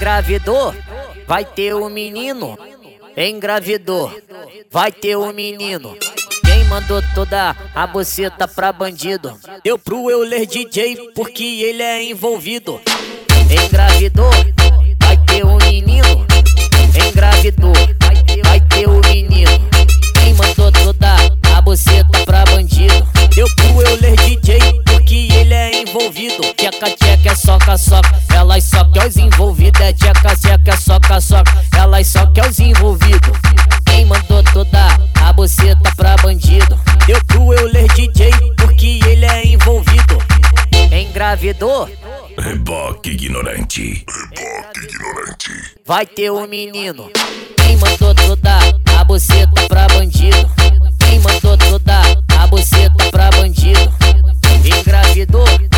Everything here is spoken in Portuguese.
Engravidou, vai ter um menino. Engravidou, vai ter um menino. Quem mandou toda a buceta pra bandido? Deu pro Euler DJ porque ele é envolvido. Engravidou, vai ter um menino. Engravidou, vai ter um menino. Quem mandou toda a buceta pra bandido? Deu pro Euler DJ porque ele é envolvido. Tcheca, tcheca, é soca, soca. Elas só quer os envolvidos. É tcheca, tcheca, é soca, soca. Elas só quer os envolvidos. Quem mandou toda a buceta pra bandido? Deu pro Euler DJ porque ele é envolvido. Engravidou, reboque ignorante. Reboque ignorante. vai ter um menino. Quem mandou toda a buceta pra bandido? Quem mandou toda a buceta pra bandido? Engravidou,